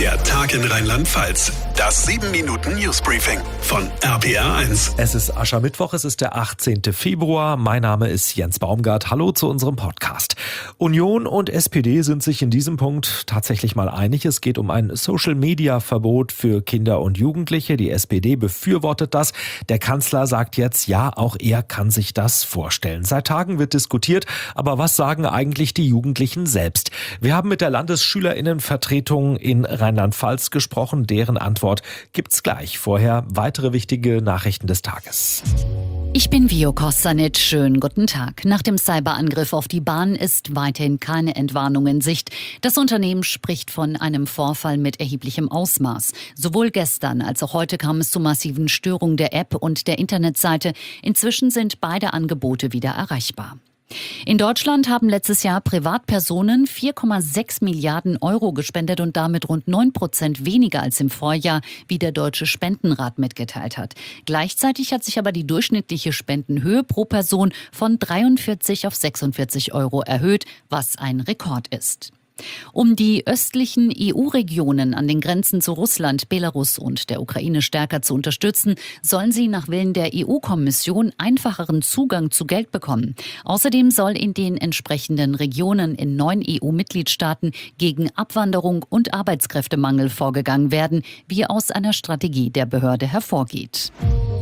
Der Tag in Rheinland-Pfalz. Das 7-Minuten-Newsbriefing von RPR1. Es ist Aschermittwoch, es ist der 18. Februar. Mein Name ist Jens Baumgart. Hallo zu unserem Podcast. Union und SPD sind sich in diesem Punkt tatsächlich mal einig. Es geht um ein Social-Media-Verbot für Kinder und Jugendliche. Die SPD befürwortet das. Der Kanzler sagt jetzt, ja, auch er kann sich das vorstellen. Seit Tagen wird diskutiert, aber was sagen eigentlich die Jugendlichen selbst? Wir haben mit der Landesschülerinnenvertretung in Rheinland-Pfalz gesprochen. Deren Antwort gibt's gleich. Vorher weitere wichtige Nachrichten des Tages. Ich bin Vio Kostanic. Schönen guten Tag. Nach dem Cyberangriff auf die Bahn ist weiterhin keine Entwarnung in Sicht. Das Unternehmen spricht von einem Vorfall mit erheblichem Ausmaß. Sowohl gestern als auch heute kam es zu massiven Störungen der App und der Internetseite. Inzwischen sind beide Angebote wieder erreichbar. In Deutschland haben letztes Jahr Privatpersonen 4,6 Milliarden Euro gespendet und damit rund 9% weniger als im Vorjahr, wie der Deutsche Spendenrat mitgeteilt hat. Gleichzeitig hat sich aber die durchschnittliche Spendenhöhe pro Person von 43 auf 46 Euro erhöht, was ein Rekord ist. Um die östlichen EU-Regionen an den Grenzen zu Russland, Belarus und der Ukraine stärker zu unterstützen, sollen sie nach Willen der EU-Kommission einfacheren Zugang zu Geld bekommen. Außerdem soll in den entsprechenden Regionen in 9 EU-Mitgliedstaaten gegen Abwanderung und Arbeitskräftemangel vorgegangen werden, wie aus einer Strategie der Behörde hervorgeht.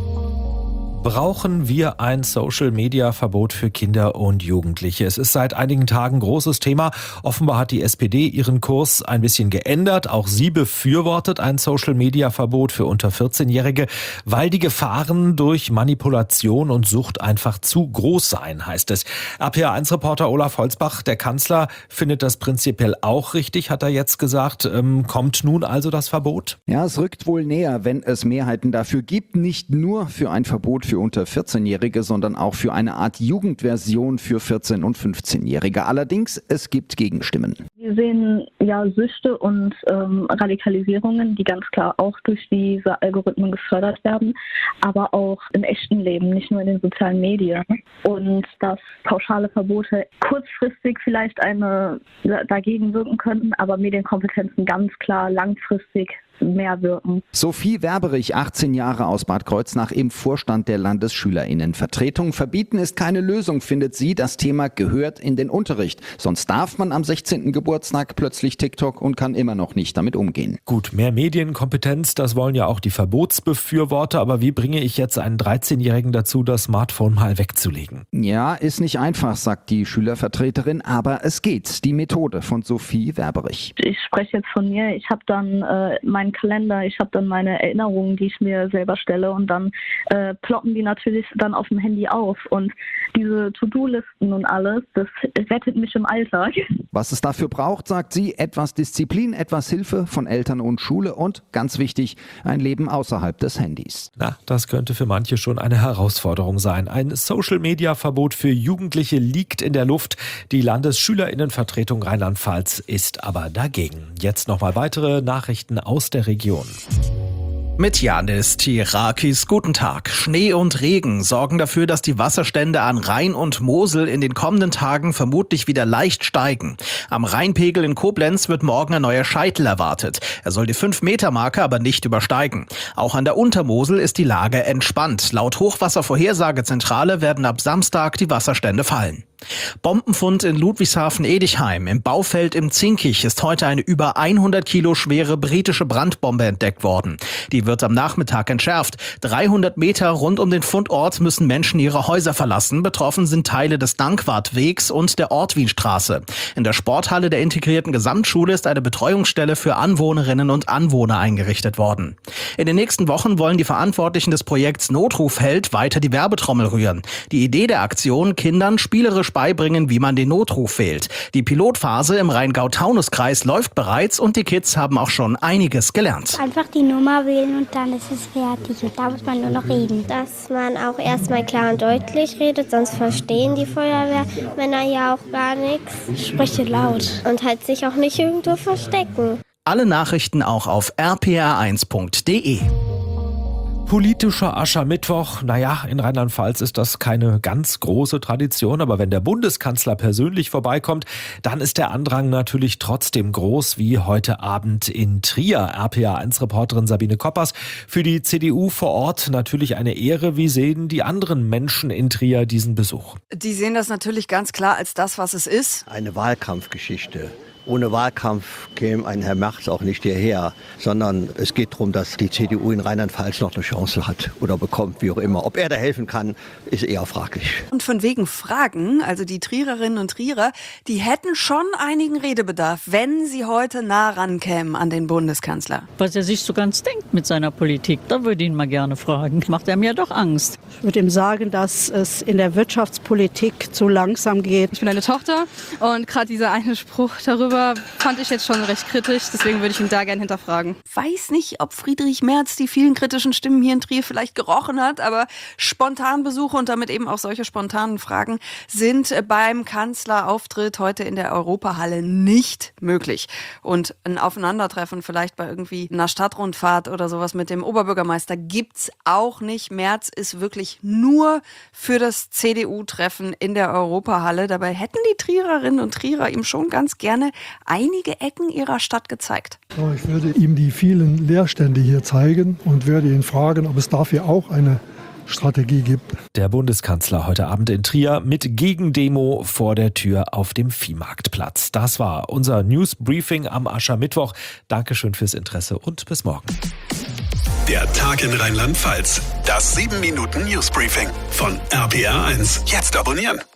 Brauchen wir ein Social-Media-Verbot für Kinder und Jugendliche? Es ist seit einigen Tagen großes Thema. Offenbar hat die SPD ihren Kurs ein bisschen geändert. Auch sie befürwortet ein Social-Media-Verbot für unter 14-Jährige, weil die Gefahren durch Manipulation und Sucht einfach zu groß seien, heißt es. RPR1-Reporter Olaf Holzbach, der Kanzler, findet das prinzipiell auch richtig, hat er jetzt gesagt. Kommt nun also das Verbot? Ja, es rückt wohl näher, wenn es Mehrheiten dafür gibt. Nicht nur für ein Verbot für unter 14-Jährige, sondern auch für eine Art Jugendversion für 14- und 15-Jährige. Allerdings, es gibt Gegenstimmen. Wir sehen ja Süchte und Radikalisierungen, die ganz klar auch durch diese Algorithmen gefördert werden, aber auch im echten Leben, nicht nur in den sozialen Medien. Und dass pauschale Verbote kurzfristig vielleicht dagegen wirken könnten, aber Medienkompetenzen ganz klar langfristig mehr wirken. Sophie Werberich, 18 Jahre aus Bad Kreuznach, im Vorstand der Landesschülerinnenvertretung. Verbieten ist keine Lösung, findet sie. Das Thema gehört in den Unterricht. Sonst darf man am 16. Geburtstag plötzlich TikTok und kann immer noch nicht damit umgehen. Gut, mehr Medienkompetenz, das wollen ja auch die Verbotsbefürworter. Aber wie bringe ich jetzt einen 13-Jährigen dazu, das Smartphone mal wegzulegen? Ja, ist nicht einfach, sagt die Schülervertreterin, aber es geht. Die Methode von Sophie Werberich. Ich spreche jetzt von mir. Ich habe dann meinen Kalender, ich habe dann meine Erinnerungen, die ich mir selber stelle und dann ploppen die natürlich dann auf dem Handy auf und diese To-Do-Listen und alles, das rettet mich im Alltag. Was es dafür braucht, sagt sie, etwas Disziplin, etwas Hilfe von Eltern und Schule und, ganz wichtig, ein Leben außerhalb des Handys. Na, das könnte für manche schon eine Herausforderung sein. Ein Social-Media-Verbot für Jugendliche liegt in der Luft. Die Landesschülerinnenvertretung Rheinland-Pfalz ist aber dagegen. Jetzt nochmal weitere Nachrichten aus der Region. Mit Janis Tirakis guten Tag. Schnee und Regen sorgen dafür, dass die Wasserstände an Rhein und Mosel in den kommenden Tagen vermutlich wieder leicht steigen. Am Rheinpegel in Koblenz wird morgen ein neuer Scheitel erwartet. Er soll die 5-Meter-Marke aber nicht übersteigen. Auch an der Untermosel ist die Lage entspannt. Laut Hochwasservorhersagezentrale werden ab Samstag die Wasserstände fallen. Bombenfund in Ludwigshafen-Edichheim. Im Baufeld im Zinkich ist heute eine über 100 Kilo schwere britische Brandbombe entdeckt worden. Die wird am Nachmittag entschärft. 300 Meter rund um den Fundort müssen Menschen ihre Häuser verlassen. Betroffen sind Teile des Dankwartwegs und der Ortwinstraße. In der Sporthalle der integrierten Gesamtschule ist eine Betreuungsstelle für Anwohnerinnen und Anwohner eingerichtet worden. In den nächsten Wochen wollen die Verantwortlichen des Projekts Notrufheld weiter die Werbetrommel rühren. Die Idee der Aktion: Kindern spielerisch beibringen, wie man den Notruf wählt. Die Pilotphase im Rheingau-Taunus-Kreis läuft bereits und die Kids haben auch schon einiges gelernt. Einfach die Nummer wählen und dann ist es fertig. Und da muss man nur noch reden. Dass man auch erstmal klar und deutlich redet, sonst verstehen die Feuerwehrmänner ja auch gar nichts. Spreche laut. Und halt sich auch nicht irgendwo verstecken. Alle Nachrichten auch auf rpr1.de. Politischer Aschermittwoch, naja, in Rheinland-Pfalz ist das keine ganz große Tradition, aber wenn der Bundeskanzler persönlich vorbeikommt, dann ist der Andrang natürlich trotzdem groß, wie heute Abend in Trier. RPA1-Reporterin Sabine Koppers, für die CDU vor Ort natürlich eine Ehre. Wie sehen die anderen Menschen in Trier diesen Besuch? Die sehen das natürlich ganz klar als das, was es ist. Eine Wahlkampfgeschichte. Ohne Wahlkampf käme ein Herr Merz auch nicht hierher, sondern es geht darum, dass die CDU in Rheinland-Pfalz noch eine Chance hat oder bekommt, wie auch immer. Ob er da helfen kann, ist eher fraglich. Und von wegen Fragen, also die Triererinnen und Trierer, die hätten schon einigen Redebedarf, wenn sie heute nah rankämen an den Bundeskanzler. Was er sich so ganz denkt mit seiner Politik, da würde ich ihn mal gerne fragen. Macht er mir doch Angst. Ich würde ihm sagen, dass es in der Wirtschaftspolitik zu langsam geht. Ich bin eine Tochter und gerade dieser eine Spruch darüber fand ich jetzt schon recht kritisch, deswegen würde ich ihn da gerne hinterfragen. Weiß nicht, ob Friedrich Merz die vielen kritischen Stimmen hier in Trier vielleicht gerochen hat, aber Spontanbesuche und damit eben auch solche spontanen Fragen sind beim Kanzlerauftritt heute in der Europahalle nicht möglich. Und ein Aufeinandertreffen vielleicht bei irgendwie einer Stadtrundfahrt oder sowas mit dem Oberbürgermeister gibt's auch nicht. Merz ist wirklich nur für das CDU-Treffen in der Europahalle. Dabei hätten die Triererinnen und Trierer ihm schon ganz gerne einige Ecken ihrer Stadt gezeigt. Ich würde ihm die vielen Leerstände hier zeigen und würde ihn fragen, ob es dafür auch eine Strategie gibt. Der Bundeskanzler heute Abend in Trier mit Gegendemo vor der Tür auf dem Viehmarktplatz. Das war unser News-Briefing am Aschermittwoch. Dankeschön fürs Interesse und bis morgen. Der Tag in Rheinland-Pfalz. Das 7-Minuten-News-Briefing von RPA1. Jetzt abonnieren.